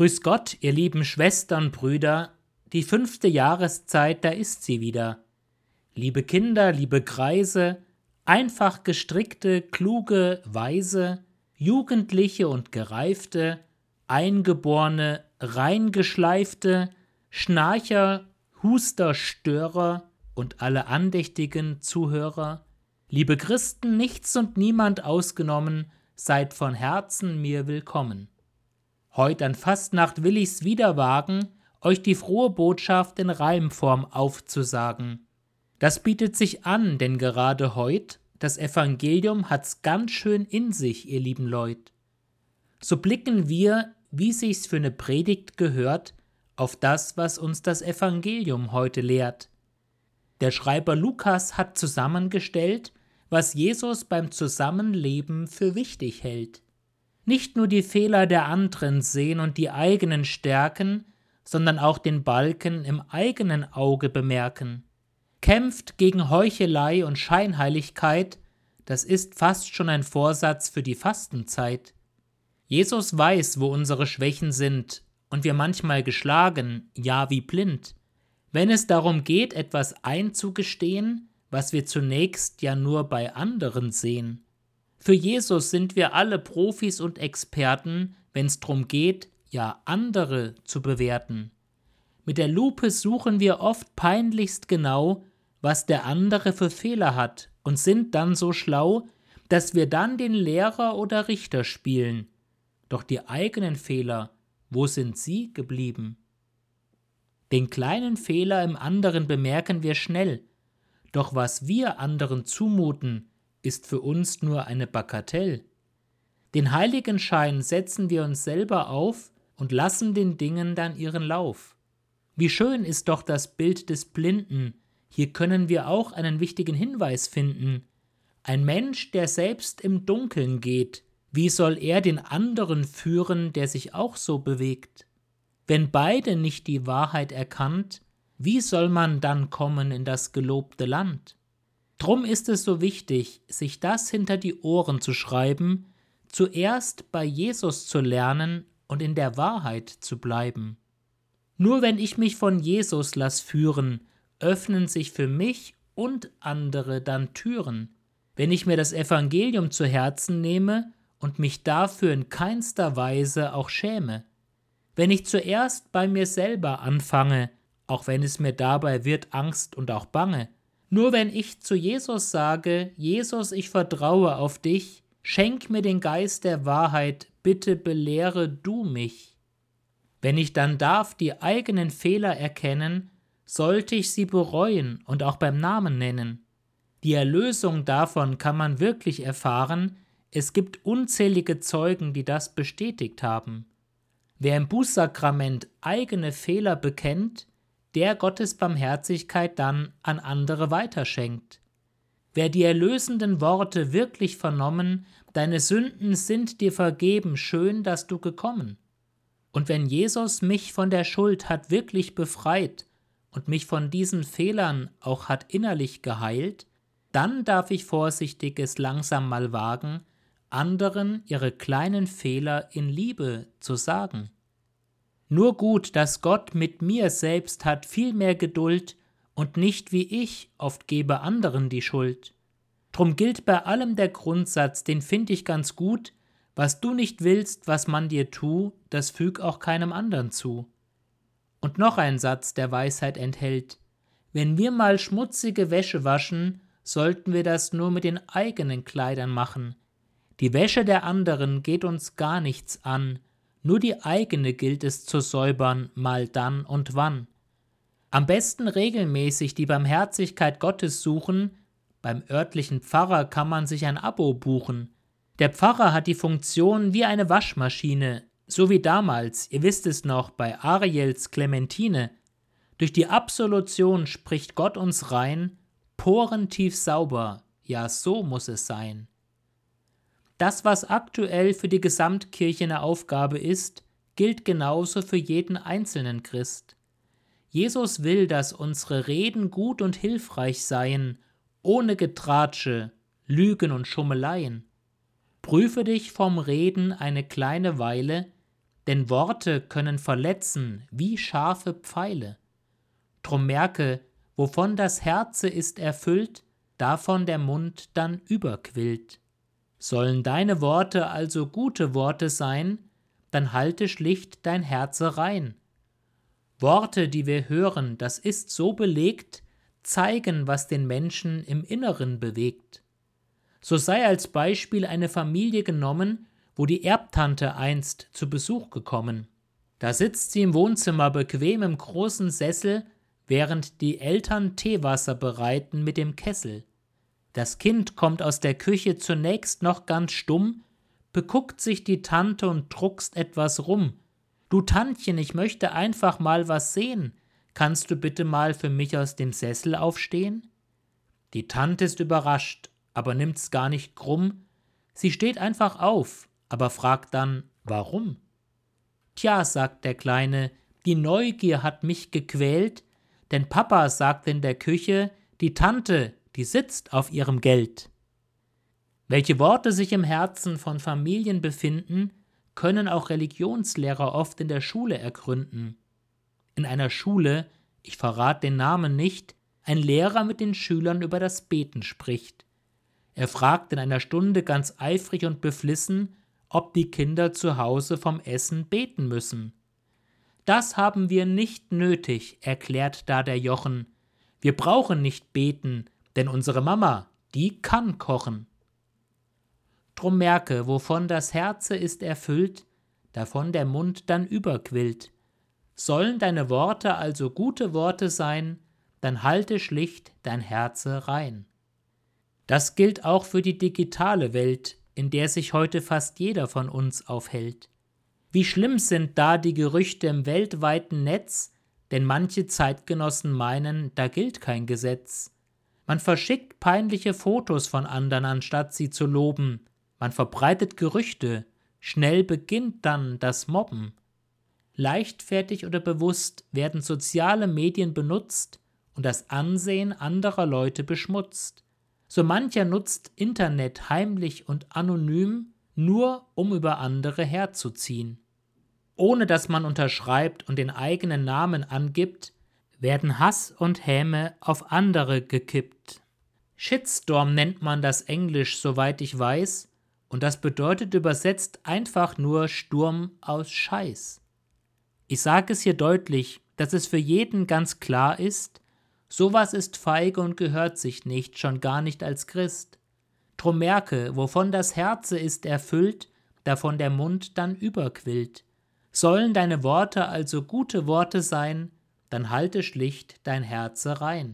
Grüß Gott, ihr lieben Schwestern, Brüder, die 5. Jahreszeit, da ist sie wieder. Liebe Kinder, liebe Greise, einfach gestrickte, kluge, weise, Jugendliche und Gereifte, Eingeborene, reingeschleifte, Schnarcher, Huster, Störer und alle andächtigen Zuhörer, liebe Christen, nichts und niemand ausgenommen, seid von Herzen mir willkommen. Heut an Fastnacht will ich's wieder wagen, euch die frohe Botschaft in Reimform aufzusagen. Das bietet sich an, denn gerade heut, das Evangelium hat's ganz schön in sich, ihr lieben Leut. So blicken wir, wie sich's für ne Predigt gehört, auf das, was uns das Evangelium heute lehrt. Der Schreiber Lukas hat zusammengestellt, was Jesus beim Zusammenleben für wichtig hält. Nicht nur die Fehler der anderen sehen und die eigenen Stärken, sondern auch den Balken im eigenen Auge bemerken. Kämpft gegen Heuchelei und Scheinheiligkeit, das ist fast schon ein Vorsatz für die Fastenzeit. Jesus weiß, wo unsere Schwächen sind und wir manchmal geschlagen, ja wie blind. Wenn es darum geht, etwas einzugestehen, was wir zunächst ja nur bei anderen sehen. Für Jesus sind wir alle Profis und Experten, wenn es darum geht, ja andere zu bewerten. Mit der Lupe suchen wir oft peinlichst genau, was der andere für Fehler hat und sind dann so schlau, dass wir dann den Lehrer oder Richter spielen. Doch die eigenen Fehler, wo sind sie geblieben? Den kleinen Fehler im anderen bemerken wir schnell, doch was wir anderen zumuten, ist für uns nur eine Bagatelle. Den Heiligenschein setzen wir uns selber auf und lassen den Dingen dann ihren Lauf. Wie schön ist doch das Bild des Blinden, hier können wir auch einen wichtigen Hinweis finden. Ein Mensch, der selbst im Dunkeln geht, wie soll er den anderen führen, der sich auch so bewegt? Wenn beide nicht die Wahrheit erkannt, wie soll man dann kommen in das gelobte Land? Drum ist es so wichtig, sich das hinter die Ohren zu schreiben, zuerst bei Jesus zu lernen und in der Wahrheit zu bleiben. Nur wenn ich mich von Jesus lass führen, öffnen sich für mich und andere dann Türen. Wenn ich mir das Evangelium zu Herzen nehme und mich dafür in keinster Weise auch schäme. Wenn ich zuerst bei mir selber anfange, auch wenn es mir dabei wird Angst und auch Bange. Nur wenn ich zu Jesus sage, Jesus, ich vertraue auf dich, schenk mir den Geist der Wahrheit, bitte belehre du mich. Wenn ich dann darf die eigenen Fehler erkennen, sollte ich sie bereuen und auch beim Namen nennen. Die Erlösung davon kann man wirklich erfahren, es gibt unzählige Zeugen, die das bestätigt haben. Wer im Bußsakrament eigene Fehler bekennt, der Gottes Barmherzigkeit dann an andere weiterschenkt. Wer die erlösenden Worte wirklich vernommen, deine Sünden sind dir vergeben, schön, dass du gekommen. Und wenn Jesus mich von der Schuld hat wirklich befreit und mich von diesen Fehlern auch hat innerlich geheilt, dann darf ich vorsichtig es langsam mal wagen, anderen ihre kleinen Fehler in Liebe zu sagen. Nur gut, dass Gott mit mir selbst hat viel mehr Geduld und nicht wie ich oft gebe anderen die Schuld. Drum gilt bei allem der Grundsatz, den find ich ganz gut, was du nicht willst, was man dir tu, das füg auch keinem anderen zu. Und noch ein Satz, der Weisheit enthält, wenn wir mal schmutzige Wäsche waschen, sollten wir das nur mit den eigenen Kleidern machen. Die Wäsche der anderen geht uns gar nichts an, nur die eigene gilt es zu säubern, mal dann und wann. Am besten regelmäßig die Barmherzigkeit Gottes suchen, beim örtlichen Pfarrer kann man sich ein Abo buchen. Der Pfarrer hat die Funktion wie eine Waschmaschine, so wie damals, ihr wisst es noch, bei Ariels Clementine. Durch die Absolution spricht Gott uns rein, porentief sauber, ja so muss es sein. Das, was aktuell für die Gesamtkirche eine Aufgabe ist, gilt genauso für jeden einzelnen Christ. Jesus will, dass unsere Reden gut und hilfreich seien, ohne Getratsche, Lügen und Schummeleien. Prüfe dich vom Reden eine kleine Weile, denn Worte können verletzen wie scharfe Pfeile. Drum merke, wovon das Herze ist erfüllt, davon der Mund dann überquillt. Sollen deine Worte also gute Worte sein, dann halte schlicht dein Herze rein. Worte, die wir hören, das ist so belegt, zeigen, was den Menschen im Inneren bewegt. So sei als Beispiel eine Familie genommen, wo die Erbtante einst zu Besuch gekommen. Da sitzt sie im Wohnzimmer bequem im großen Sessel, während die Eltern Teewasser bereiten mit dem Kessel. Das Kind kommt aus der Küche zunächst noch ganz stumm, beguckt sich die Tante und druckst etwas rum. »Du Tantchen, ich möchte einfach mal was sehen. Kannst du bitte mal für mich aus dem Sessel aufstehen?« Die Tante ist überrascht, aber nimmt's gar nicht krumm. Sie steht einfach auf, aber fragt dann, warum? »Tja«, sagt der Kleine, »die Neugier hat mich gequält, denn Papa sagt in der Küche, die Tante, die sitzt auf ihrem Geld.« Welche Worte sich im Herzen von Familien befinden, können auch Religionslehrer oft in der Schule ergründen. In einer Schule, ich verrate den Namen nicht, ein Lehrer mit den Schülern über das Beten spricht. Er fragt in einer Stunde ganz eifrig und beflissen, ob die Kinder zu Hause vom Essen beten müssen. »Das haben wir nicht nötig«, erklärt da der Jochen. »Wir brauchen nicht beten, denn unsere Mama, die kann kochen.« Drum merke, wovon das Herze ist erfüllt, davon der Mund dann überquillt. Sollen deine Worte also gute Worte sein, dann halte schlicht dein Herze rein. Das gilt auch für die digitale Welt, in der sich heute fast jeder von uns aufhält. Wie schlimm sind da die Gerüchte im weltweiten Netz, denn manche Zeitgenossen meinen, da gilt kein Gesetz. Man verschickt peinliche Fotos von anderen, anstatt sie zu loben. Man verbreitet Gerüchte, schnell beginnt dann das Mobben. Leichtfertig oder bewusst werden soziale Medien benutzt und das Ansehen anderer Leute beschmutzt. So mancher nutzt Internet heimlich und anonym, nur um über andere herzuziehen. Ohne dass man unterschreibt und den eigenen Namen angibt, werden Hass und Häme auf andere gekippt. Shitstorm nennt man das Englisch, soweit ich weiß, und das bedeutet übersetzt einfach nur Sturm aus Scheiß. Ich sage es hier deutlich, dass es für jeden ganz klar ist, sowas ist feige und gehört sich nicht, schon gar nicht als Christ. Drum merke, wovon das Herze ist erfüllt, davon der Mund dann überquillt. Sollen deine Worte also gute Worte sein, dann halte schlicht dein Herze rein.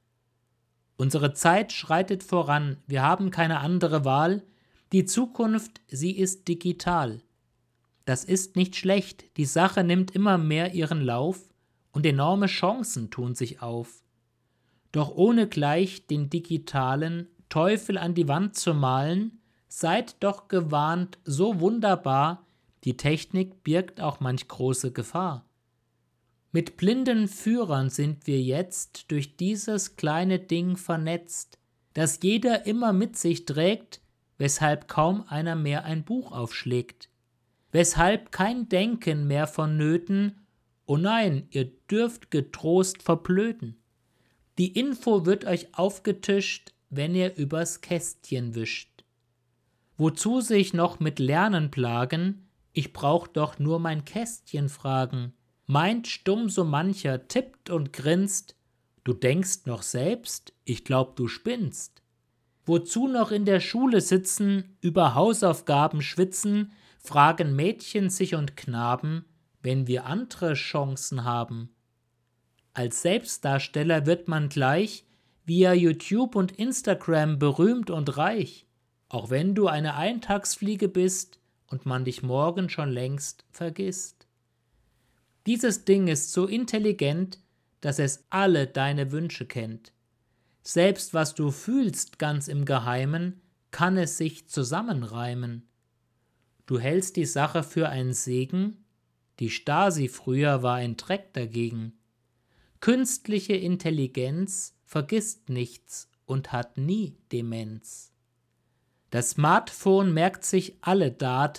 Unsere Zeit schreitet voran, wir haben keine andere Wahl, die Zukunft, sie ist digital. Das ist nicht schlecht, die Sache nimmt immer mehr ihren Lauf und enorme Chancen tun sich auf. Doch ohne gleich den digitalen Teufel an die Wand zu malen, seid doch gewarnt, so wunderbar, die Technik birgt auch manch große Gefahr. Mit blinden Führern sind wir jetzt durch dieses kleine Ding vernetzt, das jeder immer mit sich trägt, weshalb kaum einer mehr ein Buch aufschlägt, weshalb kein Denken mehr vonnöten, oh nein, ihr dürft getrost verblöden. Die Info wird euch aufgetischt, wenn ihr übers Kästchen wischt. Wozu sich noch mit Lernen plagen, ich brauch doch nur mein Kästchen fragen, meint stumm so mancher, tippt und grinst, du denkst noch selbst, ich glaub du spinnst. Wozu noch in der Schule sitzen, über Hausaufgaben schwitzen, fragen Mädchen sich und Knaben, wenn wir andere Chancen haben. Als Selbstdarsteller wird man gleich via YouTube und Instagram berühmt und reich, auch wenn du eine Eintagsfliege bist und man dich morgen schon längst vergisst. Dieses Ding ist so intelligent, dass es alle deine Wünsche kennt. Selbst was du fühlst ganz im Geheimen, kann es sich zusammenreimen. Du hältst die Sache für einen Segen, die Stasi früher war ein Dreck dagegen. Künstliche Intelligenz vergisst nichts und hat nie Demenz. Das Smartphone merkt sich alle Daten,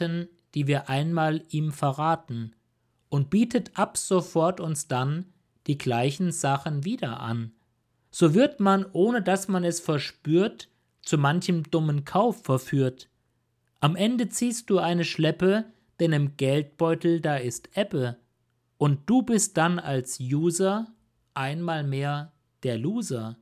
die wir einmal ihm verraten, und bietet ab sofort uns dann die gleichen Sachen wieder an. So wird man, ohne dass man es verspürt, zu manchem dummen Kauf verführt. Am Ende ziehst du eine Schleppe, denn im Geldbeutel da ist Ebbe, und du bist dann als User einmal mehr der Loser.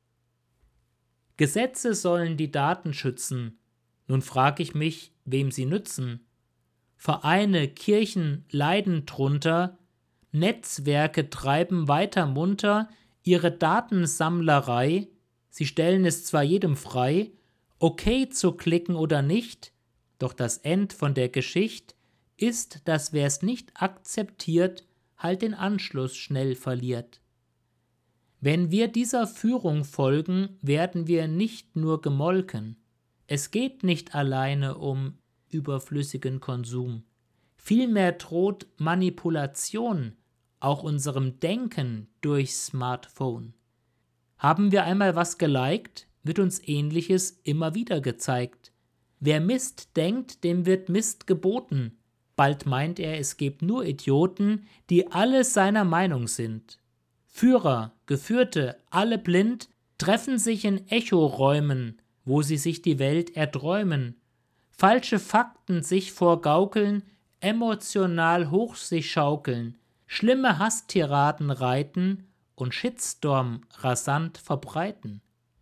Gesetze sollen die Daten schützen, nun frag ich mich, wem sie nützen. Vereine, Kirchen leiden drunter, Netzwerke treiben weiter munter ihre Datensammlerei, sie stellen es zwar jedem frei, okay zu klicken oder nicht, doch das End von der Geschichte ist, dass wer's nicht akzeptiert, halt den Anschluss schnell verliert. Wenn wir dieser Führung folgen, werden wir nicht nur gemolken. Es geht nicht alleine um überflüssigen Konsum. Vielmehr droht Manipulation auch unserem Denken durch Smartphone. Haben wir einmal was geliked, wird uns Ähnliches immer wieder gezeigt. Wer Mist denkt, dem wird Mist geboten. Bald meint er, es gibt nur Idioten, die alle seiner Meinung sind. Führer, Geführte, alle blind, treffen sich in Echoräumen, wo sie sich die Welt erträumen, falsche Fakten sich vorgaukeln, emotional hoch sich schaukeln, schlimme Hasstiraden reiten und Shitstorm rasant verbreiten.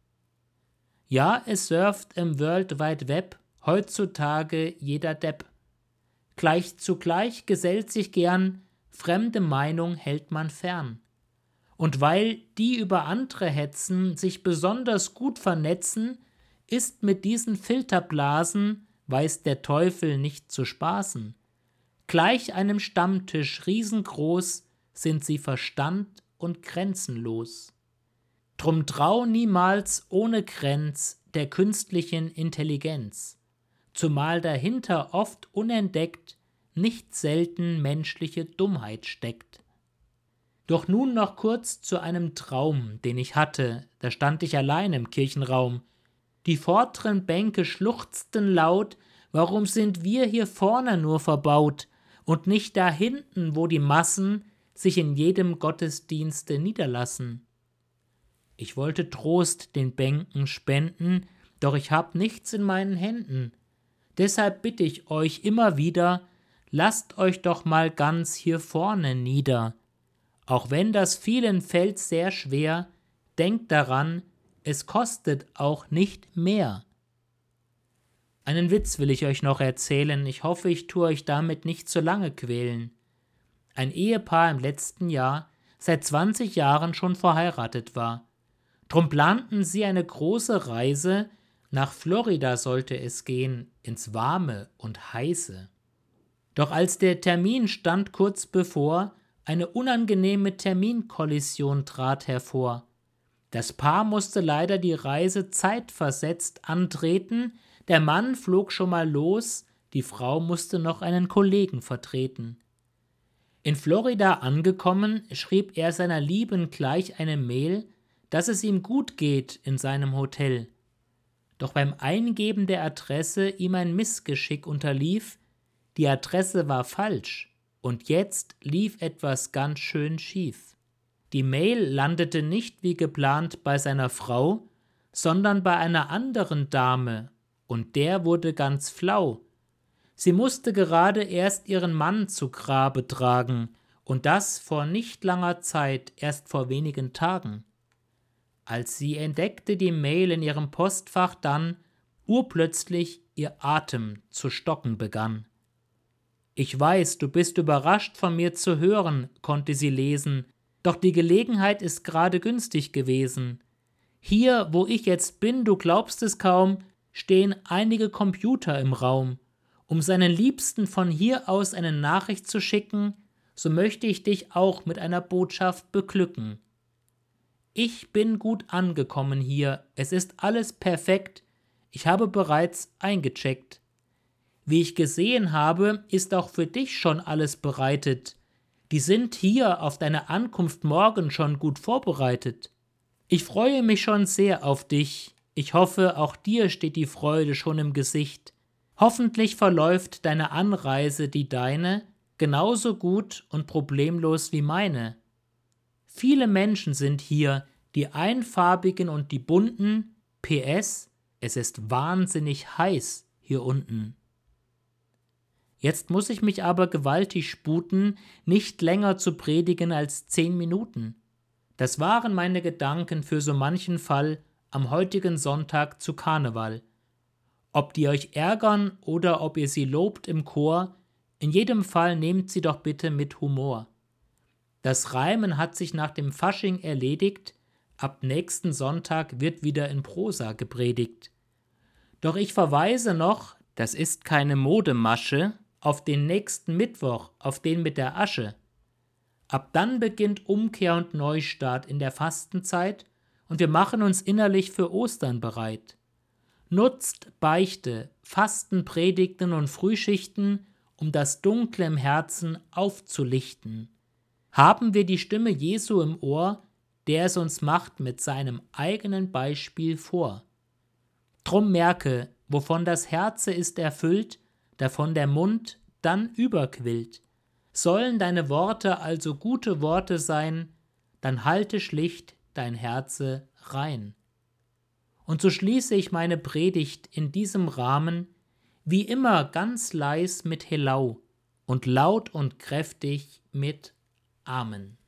Ja, es surft im World Wide Web heutzutage jeder Depp. Gleich zugleich gesellt sich gern, fremde Meinung hält man fern. Und weil die über andere hetzen, sich besonders gut vernetzen, ist mit diesen Filterblasen, weiß der Teufel nicht zu spaßen. Gleich einem Stammtisch riesengroß sind sie Verstand und grenzenlos. Drum trau niemals ohne Grenz der künstlichen Intelligenz, zumal dahinter oft unentdeckt nicht selten menschliche Dummheit steckt. Doch nun noch kurz zu einem Traum, den ich hatte, da stand ich allein im Kirchenraum. Die vorderen Bänke schluchzten laut, warum sind wir hier vorne nur verbaut und nicht da hinten, wo die Massen sich in jedem Gottesdienste niederlassen? Ich wollte Trost den Bänken spenden, doch ich hab nichts in meinen Händen. Deshalb bitte ich euch immer wieder, lasst euch doch mal ganz hier vorne nieder. Auch wenn das vielen fällt sehr schwer, denkt daran, es kostet auch nicht mehr. Einen Witz will ich euch noch erzählen, ich hoffe, ich tue euch damit nicht zu lange quälen. Ein Ehepaar im letzten Jahr seit 20 Jahren schon verheiratet war. Drum planten sie eine große Reise, nach Florida sollte es gehen, ins Warme und Heiße. Doch als der Termin stand kurz bevor, eine unangenehme Terminkollision trat hervor. Das Paar musste leider die Reise zeitversetzt antreten, der Mann flog schon mal los, die Frau musste noch einen Kollegen vertreten. In Florida angekommen, schrieb er seiner Lieben gleich eine Mail, dass es ihm gut geht in seinem Hotel. Doch beim Eingeben der Adresse ihm ein Missgeschick unterlief, die Adresse war falsch. Und jetzt lief etwas ganz schön schief. Die Mail landete nicht wie geplant bei seiner Frau, sondern bei einer anderen Dame, und der wurde ganz flau. Sie musste gerade erst ihren Mann zu Grabe tragen, und das vor nicht langer Zeit, erst vor wenigen Tagen. Als sie entdeckte die Mail in ihrem Postfach dann, urplötzlich ihr Atem zu stocken begann. »Ich weiß, du bist überrascht von mir zu hören«, konnte sie lesen, »doch die Gelegenheit ist gerade günstig gewesen. Hier, wo ich jetzt bin, du glaubst es kaum, stehen einige Computer im Raum. Um seinen Liebsten von hier aus eine Nachricht zu schicken, so möchte ich dich auch mit einer Botschaft beglücken. Ich bin gut angekommen hier, es ist alles perfekt, ich habe bereits eingecheckt. Wie ich gesehen habe, ist auch für dich schon alles bereitet. Die sind hier auf deine Ankunft morgen schon gut vorbereitet. Ich freue mich schon sehr auf dich. Ich hoffe, auch dir steht die Freude schon im Gesicht. Hoffentlich verläuft deine Anreise, die deine, genauso gut und problemlos wie meine. Viele Menschen sind hier, die einfarbigen und die bunten. PS, es ist wahnsinnig heiß hier unten. Jetzt muss ich mich aber gewaltig sputen, nicht länger zu predigen als 10 Minuten. Das waren meine Gedanken für so manchen Fall am heutigen Sonntag zu Karneval. Ob die euch ärgern oder ob ihr sie lobt im Chor, in jedem Fall nehmt sie doch bitte mit Humor. Das Reimen hat sich nach dem Fasching erledigt, ab nächsten Sonntag wird wieder in Prosa gepredigt. Doch ich verweise noch, das ist keine Modemasche, auf den nächsten Mittwoch, auf den mit der Asche. Ab dann beginnt Umkehr und Neustart in der Fastenzeit und wir machen uns innerlich für Ostern bereit. Nutzt Beichte, Fasten, Predigten und Frühschichten, um das Dunkle im Herzen aufzulichten. Haben wir die Stimme Jesu im Ohr, der es uns macht mit seinem eigenen Beispiel vor. Drum merke, wovon das Herze ist erfüllt, davon der Mund dann überquillt. Sollen deine Worte also gute Worte sein, dann halte schlicht dein Herze rein. Und so schließe ich meine Predigt in diesem Rahmen, wie immer ganz leis mit Helau und laut und kräftig mit Amen.